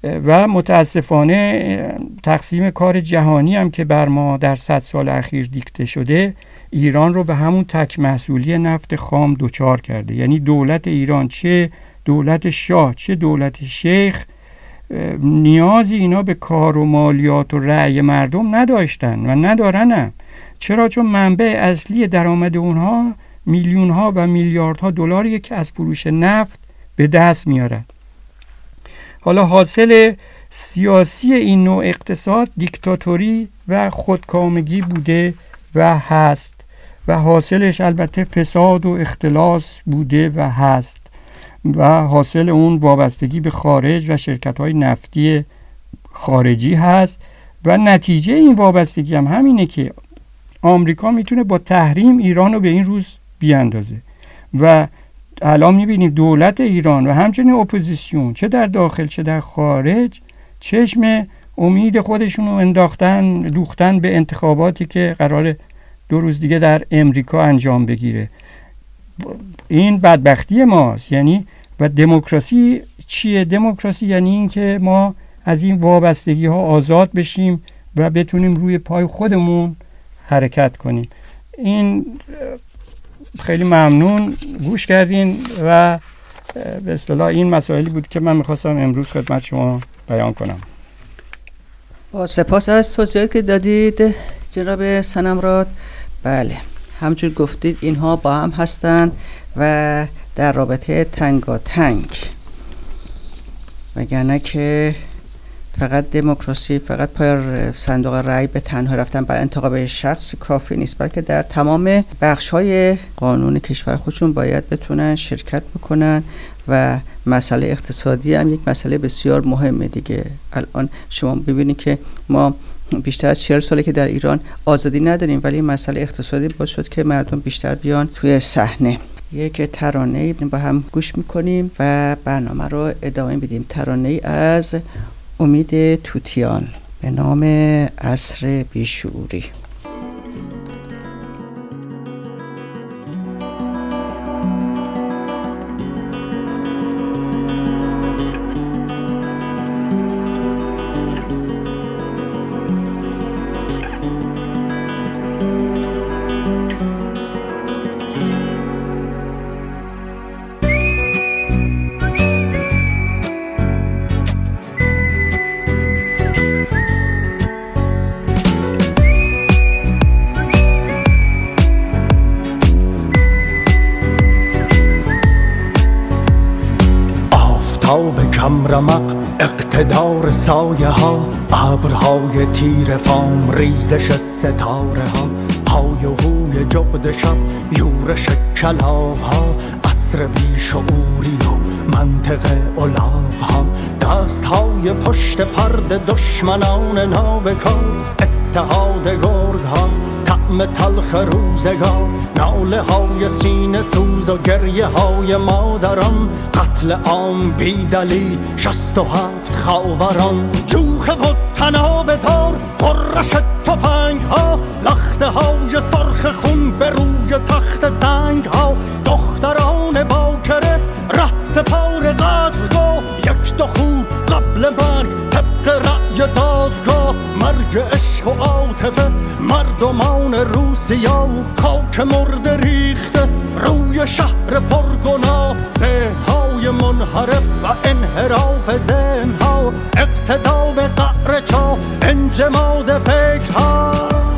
و متاسفانه تقسیم کار جهانی هم که بر ما در 100 سال اخیر دیکته شده ایران رو به همون تک محصولی نفت خام دوچار کرده. یعنی دولت ایران، چه دولت شاه چه دولت شیخ، نیازی اینا به کار و مالیات و رأی مردم نداشتن و ندارن. چرا؟ چون منبع اصلی درآمد اونها میلیون ها و میلیاردها دلاریه که از فروش نفت به دست میارن. حالا حاصل سیاسی این نوع اقتصاد دیکتاتوری و خودکامگی بوده و هست و حاصلش البته فساد و اختلاس بوده و هست و حاصل اون وابستگی به خارج و شرکت‌های نفتی خارجی هست و نتیجه این وابستگی هم همینه که آمریکا میتونه با تحریم ایران رو به این روز بیاندازه و الان میبینیم دولت ایران و همچنین اپوزیسیون چه در داخل چه در خارج چشم امید خودشون رو دوختن به انتخاباتی که قراره 2 روز دیگه در امریکا انجام بگیره. این بدبختی ماست. یعنی و دموکراسی چیه؟ دموکراسی یعنی این که ما از این وابستگی ها آزاد بشیم و بتونیم روی پای خودمون حرکت کنیم. این خیلی ممنون گوش کردین و به اصطلاح این مسائلی بود که من میخواستم امروز خدمت شما بیان کنم. با سپاس از توضیحاتی که دادید جناب صنمراد. بله، همچون گفتید اینها با هم هستند و در رابطه تنگاتنگ، وگرنه که فقط دموکراسی، فقط پای صندوق رأی به تنها رفتن برای انتخاب شخص کافی نیست، بلکه در تمام بخش‌های قانون کشور خودشون باید بتونن شرکت بکنن و مسئله اقتصادی هم یک مسئله بسیار مهمه دیگه. الان شما ببینید که ما بیشتر از 40 ساله که در ایران آزادی نداریم، ولی مسئله اقتصادی باعث شد که مردم بیشتر بیان توی صحنه. یک ترانه‌ای با هم گوش میکنیم و برنامه رو ادامه میدیم. ترانه‌ای از امید توتیان به نام عصر بیشعوری. رمق اقتدار سایه ها، ابرهای تیر فام، ریزش ستاره ها، های و هوی جغد شب، یورش کلاغ ها، عصر بیشعوری و منطق الاغ ها، دست های پشت پرده دشمنان نابکار، اتحاد گرگ ها، طعم تلخ روزگار، ناله های سینه سوز و گریه های مادران، قتل عام بی دلیل 67 خاوران، جوخه و تناب دار، قرش تفنگ ها، لخته های سرخ خون به روی تخت سنگ ها، دختران باکره ره سپار قتلگاه، یک دو خون قبل مرگ طبق رأی دادگاه، مرگ عشق و عاطفه مردمان روسیا، خاک مرده ریخته روی شهر پرگناه، ذهن‌های منحرف و انحراف ذهن‌ها، اقتدا به قعر چاه، انجماد فکرها.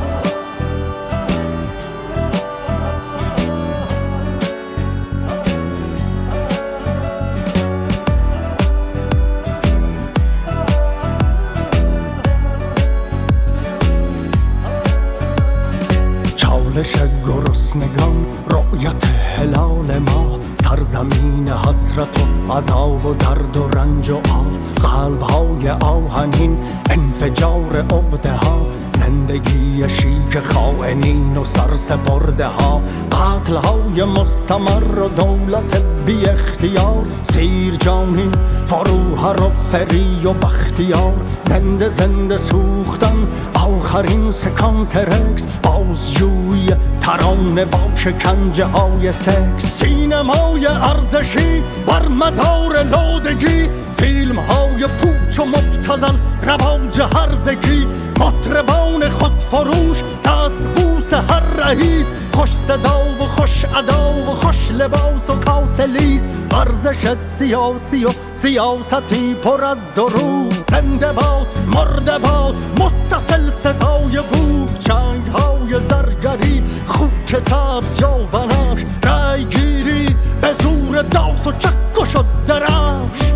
چالش گرسنگان، رؤیت هلال ما، سرزمین حسرت و عذاب و درد و رنج و قلب‌های آهنین، انفجار عقده ها، زندگی شیک خائنین و سرسپرده ها، قتل های مستمر و دولت بی اختیار، سیر جانین، فروهر و فری و بختیار، زنده زنده سوختن، آخرین سکانس رکس، بازجوی ترانه با شکنجه های سکس، سینمای ارزشی بر مدار لودگی، فیلم های پوچ و مبتذل، رواج هرزگی، مطربان خودفروش، دست بوس هر رئیس، خوش صدا و خوش ادا و خوش لباس و کاسلیز، ورزش سیاسی و سیاستی پر از درو، زنده باد مرده باد متصل صدای بوق، چنگ های زرگری، خوک سبز یا بنفش، رای گیری به زور داس و چکش و درفش.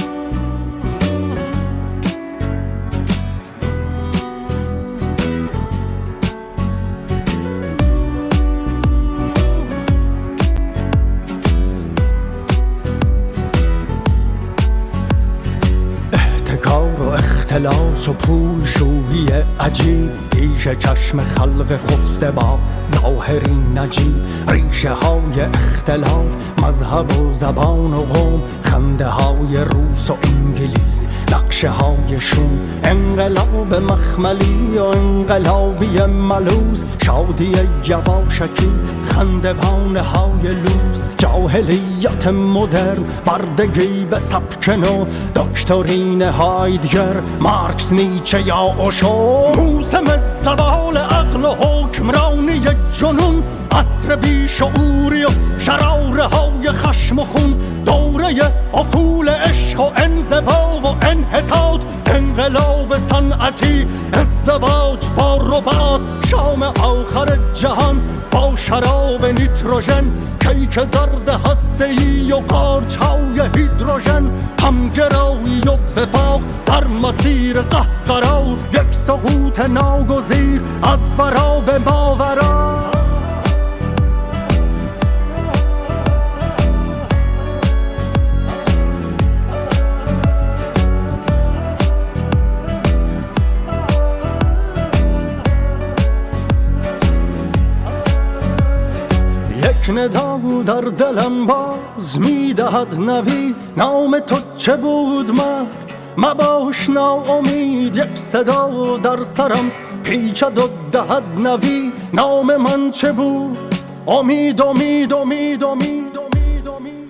اختلاس و پول شویی عجیب، پیش چشم خلق خفته با ظاهری نجیب، ریشه های اختلاف، مذهب و زبان و قوم، خنده های روس و انگلیس، نقشه های شوم، انقلاب مخملی و انقلابی ملوز، شادی یواشکی، خندوانه های لوس، جاهلیت مدرن، بردگی به سبک نو، دکترین هایدگر، مارکس، نیچه یا اوشو، موسم زوال عقل و حکمرانی جنون، عصر بیشعوری و شراره های خشم و خون، دوره افول عشق و انزوا و انحطاط، انقلاب صنعتی، ازدواج با ربات، شام آخر جهان با شراب نیتروژن، کیک زرد هسته‌ای و قارچ‌های هیدروژن، همگرایی و وفاق در مسیر قهقرا، یک سقوط ناگزیر از ورا به ماورا. یک ندا در دلم باز میدهد نوید، نام تو چه بود مرد مباش ناامید، یک صدا در سرم پیچد و دهد نوید، نام من چه بود؟ امید امید امید امید امید امید.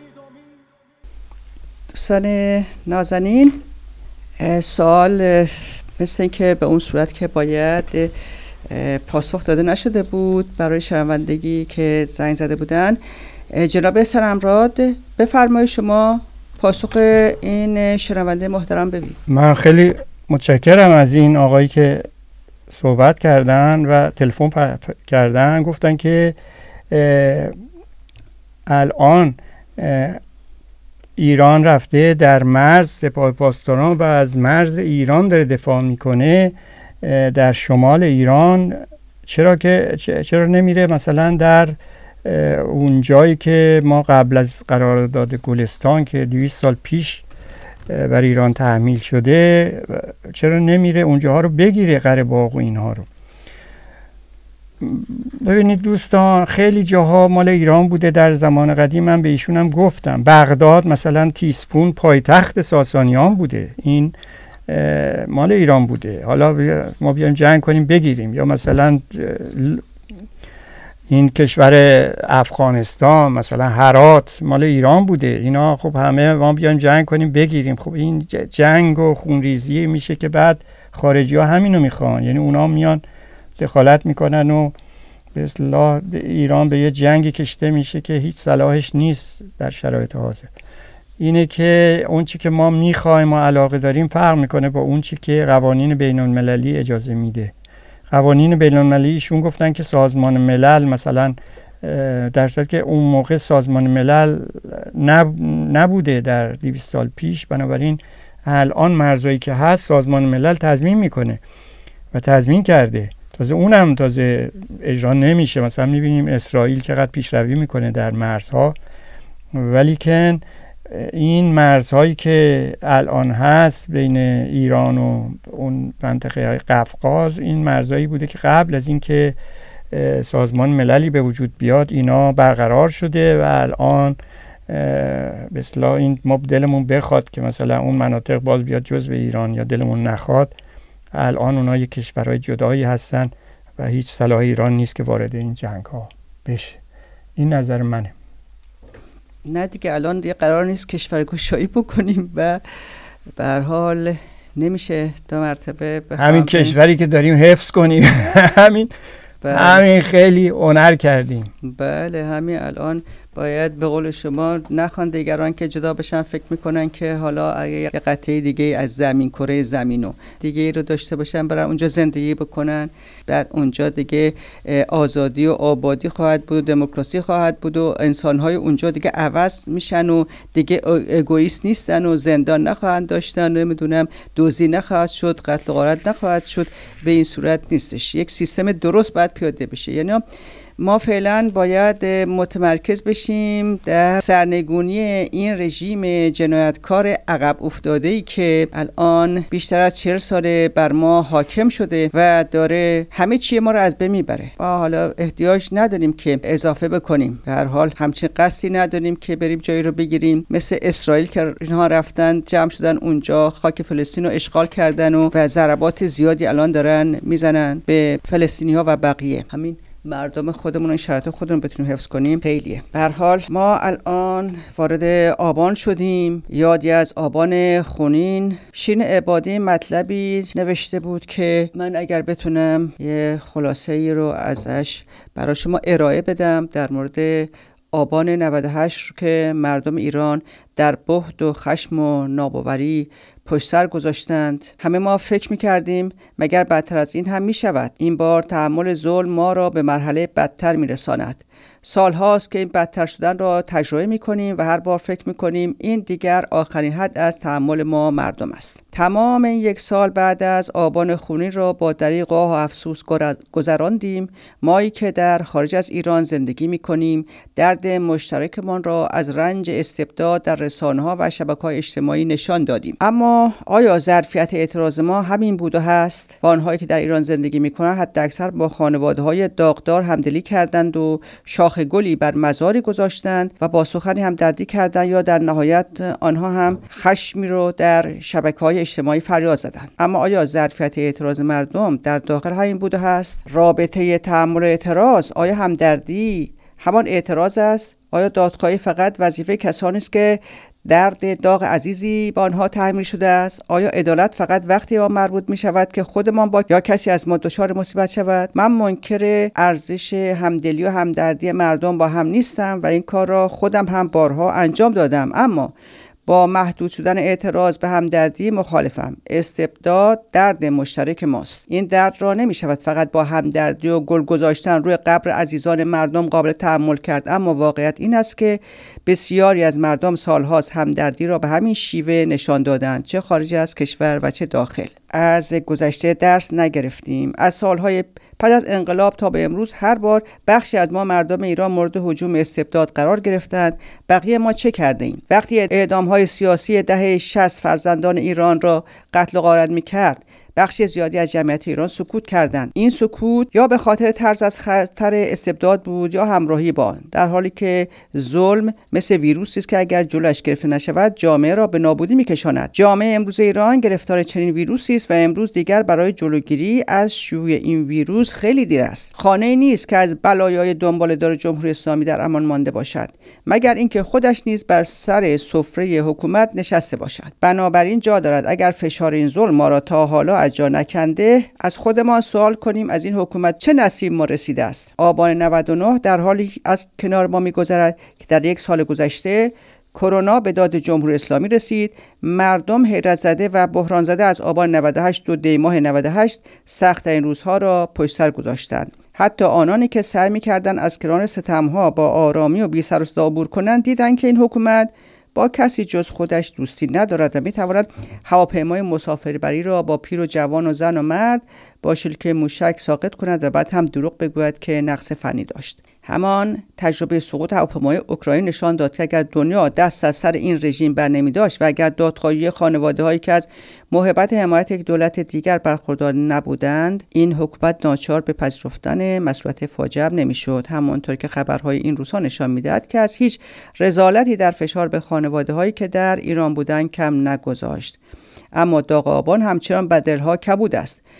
دوستان نازنین، سوال مثل این که به اون صورت که باید پاسخ داده نشده بود برای شنوندگی که زنگ زده بودن. جناب سرمراد بفرمایید شما پاسخ این شنونده محترم ببینید. من خیلی متشکرم از این آقایی که صحبت کردن و تلفن کردن، گفتن که الان ایران رفته در مرز سپاه پاسداران و از مرز ایران داره دفاع میکنه در شمال ایران، چرا نمیره مثلا در اون جایی که ما قبل از قرارداد گلستان که 200 سال پیش بر ایران تحمیل شده، چرا نمیره اونجاها رو بگیره، قره باغ و اینها رو. ببینید دوستان، خیلی جاها مال ایران بوده در زمان قدیم. من به ایشونم گفتم بغداد مثلا تیسفون پایتخت ساسانیان بوده، این مال ایران بوده. حالا ما بیایم جنگ کنیم بگیریم، یا مثلا این کشور افغانستان مثلا هرات مال ایران بوده، اینا خب همه ما بیایم جنگ کنیم بگیریم. خب این جنگ و خونریزی میشه که بعد خارجی ها همینو میخوان، یعنی اونا میان دخالت میکنن و به اصطلاح ایران به یه جنگی کشته میشه که هیچ صلاحش نیست در شرایط حاضر. اینه که اون چی که ما میخوایم و علاقه داریم فرق میکنه با اون چی که قوانین بین المللی اجازه میده. قوانین بین المللی ایشون گفتن که سازمان ملل مثلا، در صورتی که اون موقع سازمان ملل نبوده در 200 سال پیش، بنابراین الان مرزایی که هست سازمان ملل تضمین میکنه و تضمین کرده، تازه اونم تازه اجرا نمیشه. مثلا میبینیم اسرائیل چقدر پیشروی میکنه در مرزها، ولیکن این مرزهایی که الان هست بین ایران و اون منطقه قفقاز، این مرزهایی بوده که قبل از این که سازمان مللی به وجود بیاد اینا برقرار شده و الان به اصطلاح این ما دلمون بخواد که مثلا اون مناطق باز بیاد جزو ایران یا دلمون نخواد، الان اونا یک کشورهای جدایی هستن و هیچ صلاح ایران نیست که وارد این جنگ ها بشه. این نظر منه. نه دیگه الان دیگه قرار نیست کشورگشایی بکنیم و به هر حال نمیشه 2 مرتبه همین کشوری که داریم حفظ کنیم. همین خیلی هنر کردیم. بله همین الان باید به قول شما نخوان دیگران که جدا بشن فکر میکنن که حالا اگه یه قطعه دیگه از زمین، کره زمینو دیگه رو داشته باشن برن اونجا زندگی بکنن، بعد اونجا دیگه آزادی و آبادی خواهد بود، دموکراسی خواهد بود و انسانهای اونجا دیگه عوض میشن و دیگه اگوئیست نیستن و زندان نخواهند داشتن، نمیدونم دزدی نخواهد شد، قتل و غارت نخواهد شد. به این صورت نیستش. یک سیستم درست باید پیاده بشه. یعنی ما فعلا باید متمرکز بشیم در سرنگونی این رژیم جنایتکار عقب افتاده‌ای که الان بیشتر از 40 ساله بر ما حاکم شده و داره همه چی ما رو از بین میبره. ما حالا احتیاج نداریم که اضافه بکنیم، به هر حال همچین قصدی نداریم که بریم جایی رو بگیریم مثل اسرائیل که اینها رفتن جمع شدن اونجا خاک فلسطین رو اشغال کردن و ضربات زیادی الان دارن میزنن به فلسطینی‌ها و بقیه. همین مردم خودمون و شرایط خودمون بتونیم حفظ کنیم خیلیه. به هر حال ما الان وارد آبان شدیم. یادی از آبان خونین. شیرین عبادی مطلبی نوشته بود که من اگر بتونم یه خلاصه ای رو ازش برای شما ارائه بدم در مورد آبان 98 که مردم ایران در بهت و خشم و ناباوری پشت سر گذاشتند. همه ما فکر می‌کردیم مگر بدتر از این هم می‌شود. این بار تحمل ظلم ما را به مرحله بدتر می‌رساند. سال هاست که این بدتر شدن را تجربه می‌کنیم و هر بار فکر می‌کنیم این دیگر آخرین حد از تحمل ما مردم است. تمام این 1 سال بعد از آبان خونین را با دریغ و افسوس گذراندیم. مایی که در خارج از ایران زندگی می‌کنیم درد مشترکمان را از رنج استبداد در رسانه‌ها و شبکه‌های اجتماعی نشان دادیم. اما آیا ظرفیت اعتراض ما همین بود و هست؟ و آنهایی که در ایران زندگی می‌کنند حداکثر با خانواده‌های داغدار همدلی کردند و شاخ گلی بر مزاری گذاشتند و با سخنی هم دردی کردند یا در نهایت آنها هم خشمی رو در شبکه‌های اجتماعی فریاد زدند. اما آیا ظرفیت اعتراض مردم در داخل همین بود و هست؟ رابطه تحمل اعتراض آیا همدردی همان اعتراض است؟ آیا دادخواهی فقط وظیفه کسانی است که درد داغ عزیزی با آنها تحمیل شده است؟ آیا عدالت فقط وقتی ما مربوط می شود که خودمان با یا کسی از ما دچار مصیبت شود؟ من منکر ارزش همدلی و همدردی مردم با هم نیستم و این کار را خودم هم بارها انجام دادم، اما با محدود شدن اعتراض به همدردی مخالفم. استبداد درد مشترک ماست. این درد را نمی شود فقط با همدردی و گل گذاشتن روی قبر عزیزان مردم قابل تحمل کرد. اما واقعیت این است که بسیاری از مردم سالهاست همدردی را به همین شیوه نشان دادند، چه خارج از کشور و چه داخل. از گذشته درس نگرفتیم. از سالهای پس از انقلاب تا به امروز هر بار بخشی از ما مردم ایران مورد هجوم استبداد قرار گرفتند. بقیه ما چه کرده ایم؟ وقتی اعدام‌های سیاسی دهه 60 فرزندان ایران را قتل و غارت می‌کرد، بخشی زیادی از جمعیت ایران سکوت کردند. این سکوت یا به خاطر ترس از خطر استبداد بود یا همراهی با آن، در حالی که ظلم مثل ویروسی است که اگر جلوش گرفته نشود جامعه را به نابودی می‌کشاند. جامعه امروز ایران گرفتار چنین ویروسی است و امروز دیگر برای جلوگیری از شیوع این ویروس خیلی دیر است. خانه‌ای نیست که از بلایای دنباله‌دار جمهوری اسلامی در امان مانده باشد، مگر اینکه خودش نیز بر سر سفره حکومت نشسته باشد. بنابراین جا دارد اگر فشار این ظلم ما را تا حالا جا نکنده از خودمان سوال کنیم از این حکومت چه نصیب ما رسیده است. آبان 99 در حالی از کنار ما می‌گذرد که در 1 سال گذشته کرونا به داد جمهوری اسلامی رسید. مردم حیرت زده و بحران زده از آبان 98 تا دی ماه 98 سخت این روزها را پشت سر گذاشتند. حتی آنانی که سعی می‌کردند از کران ستم‌ها با آرامی و بی سر و صدا عبور کنند دیدند که این حکومت با کسی جز خودش دوستی ندارد و میتواند هواپیمای مسافربری را با پیر و جوان و زن و مرد با شلیک موشک ساقط کند و بعد هم دروغ بگوید که نقص فنی داشت. همان تجربه سقوط هواپیمای اوکراین نشان داد که اگر دنیا دست از سر این رژیم بر نمی داشت و اگر دادخواهی خانواده‌هایی که از محبت حمایت یک دولت دیگر برخوردار نبودند، این حکومت ناچار به پذیرفتن مسئولیت فاجعه نمیشد. همانطور که خبرهای این روزها نشان میدهد که از هیچ رذالتی در فشار به خانواده‌هایی که در ایران بودند کم نگذاشت. اما داغ آبان همچنان بر دلها کبود است.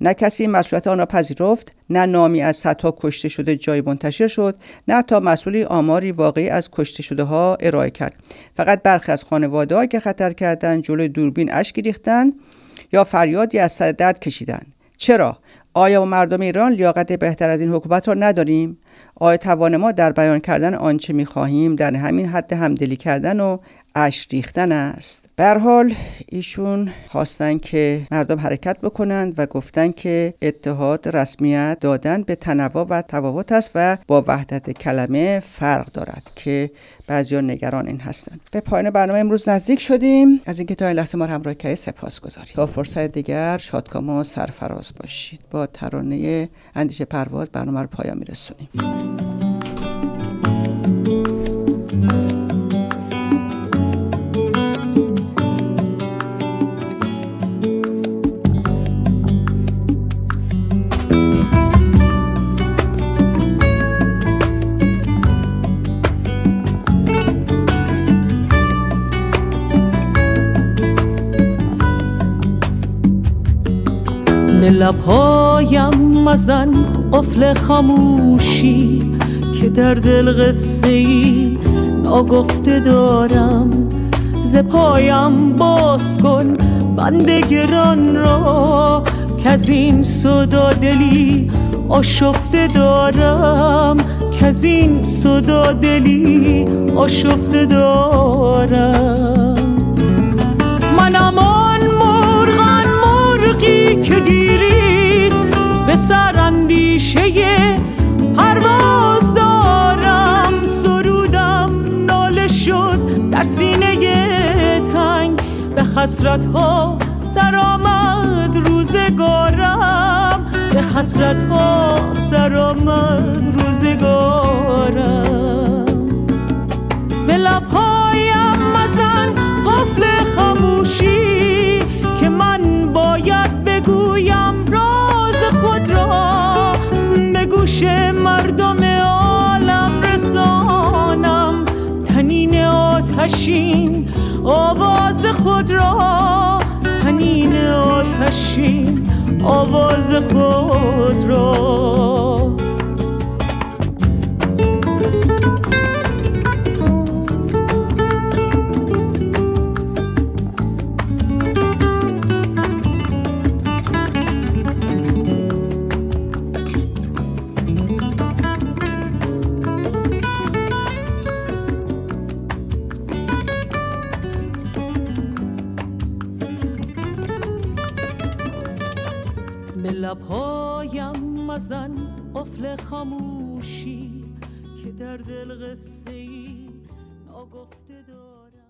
نه کسی مسئولیت آن را پذیرفت، نه نامی از صدها کشته شده جای منتشر شد، نه تا مسئولی آماری واقعی از کشته شده ها ارائه کرد. فقط برخی از خانواده‌ها که خطر کردند جلوی دوربین اشک ریختند یا فریادی از سر درد کشیدند. چرا؟ آیا مردم ایران لیاقت بهتر از این حکومت را نداریم؟ آیا توان ما در بیان کردن آنچه می‌خواهیم در همین حد همدلی کردن و اشک ریختن است؟ به هر حال ایشون خواستن که مردم حرکت بکنند و گفتن که اتحاد رسمیت دادن به تنوع و تفاوت است و با وحدت کلمه فرق دارد که بعضیا نگران این هستند. به پایان برنامه امروز نزدیک شدیم. از اینکه تا این لحظه ما همراه کردید سپاسگزاریم. تا فرصت دیگر شادکام و سرفراز باشید. با ترانه اندیشه پرواز برنامه رو پایان میرسونیم. به لبهایم مزن قفل خاموشی که در دل قصه‌ای ناگفته دارم. ز پایم باز کن بند گران را که از این صدا دلی آشفته دارم، که از این صدا دلی آشفته دارم. منم آن مرغی که دیریست به سر اندیشه پرواز دارم. سرودم ناله شد در سینه تنگ، به حسرت‌ها سر آمد روزگارم، به حسرت‌ها سر آمد روزگارم. به لب‌هایم مزن قفل خاموشی که من باید بگویم راز خود را، به گوش مردم عالم رسانم طنین آتشین آواز خود را، طنین آتشین آواز خود را. به لبهایم مزن قفل خاموشی که در دل قصه‌ای ناگفته دارم.